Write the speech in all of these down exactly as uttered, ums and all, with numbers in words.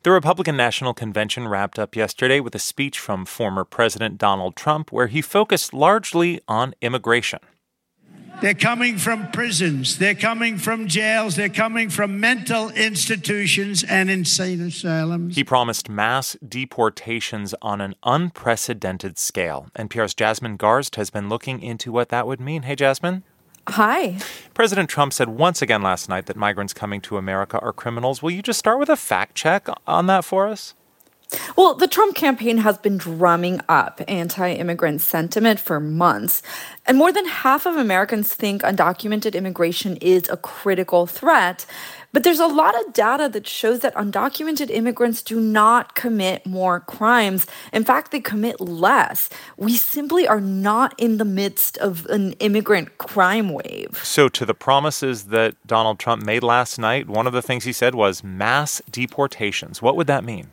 The Republican National Convention wrapped up yesterday with a speech from former President Donald Trump where he focused largely on immigration. They're coming from prisons. They're coming from jails. They're coming from mental institutions and insane asylums. He promised mass deportations on an unprecedented scale. N P R's Jasmine Garsd has been looking into what that would mean. Hey, Jasmine. Hi. President Trump said once again last night that migrants coming to America are criminals. Will you just start with a fact check on that for us? Well, the Trump campaign has been drumming up anti-immigrant sentiment for months. And more than half of Americans think undocumented immigration is a critical threat. But there's a lot of data that shows that undocumented immigrants do not commit more crimes. In fact, they commit less. We simply are not in the midst of an immigrant crime wave. So to the promises that Donald Trump made last night, one of the things he said was mass deportations. What would that mean?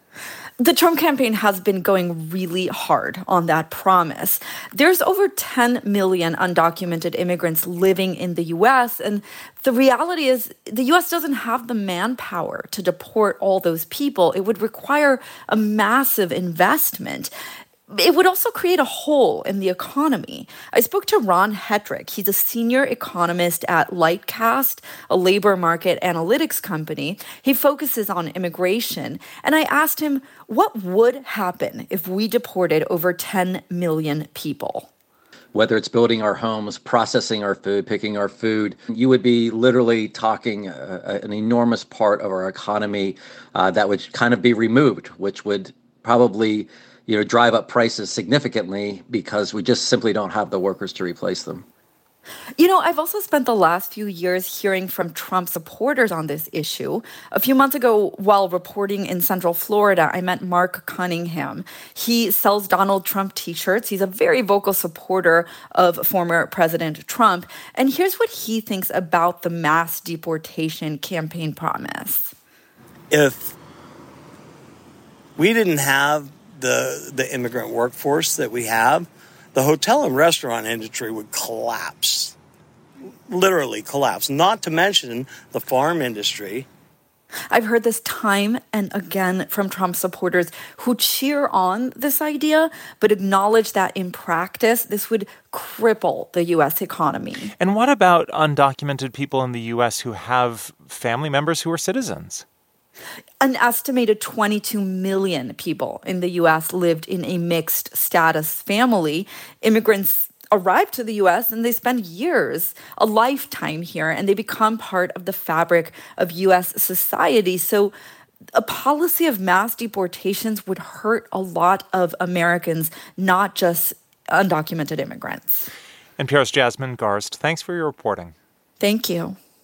The Trump campaign has been going really hard on that promise. There's over ten million undocumented immigrants living in the U S, and the reality is the U S doesn't have the manpower to deport all those people. It would require a massive investment. It would also create a hole in the economy. I spoke to Ron Hetrick. He's a senior economist at Lightcast, a labor market analytics company. He focuses on immigration. And I asked him, what would happen if we deported over ten million people? Whether it's building our homes, processing our food, picking our food, you would be literally talking uh, an enormous part of our economy uh, that would kind of be removed, which would probably you know, drive up prices significantly because we just simply don't have the workers to replace them. You know, I've also spent the last few years hearing from Trump supporters on this issue. A few months ago, while reporting in Central Florida, I met Mark Cunningham. He sells Donald Trump t-shirts. He's a very vocal supporter of former President Trump. And here's what he thinks about the mass deportation campaign promise. If we didn't have the the immigrant workforce that we have, the hotel and restaurant industry would collapse, literally collapse, not to mention the farm industry. I've heard this time and again from Trump supporters who cheer on this idea, but acknowledge that in practice, this would cripple the U S economy. And what about undocumented people in the U S who have family members who are citizens? An estimated twenty-two million people in the U S lived in a mixed status family. Immigrants arrive to the U S and they spend years, a lifetime here, and they become part of the fabric of U S society. So a policy of mass deportations would hurt a lot of Americans, not just undocumented immigrants. N P R's Jasmine Garsd, thanks for your reporting. Thank you.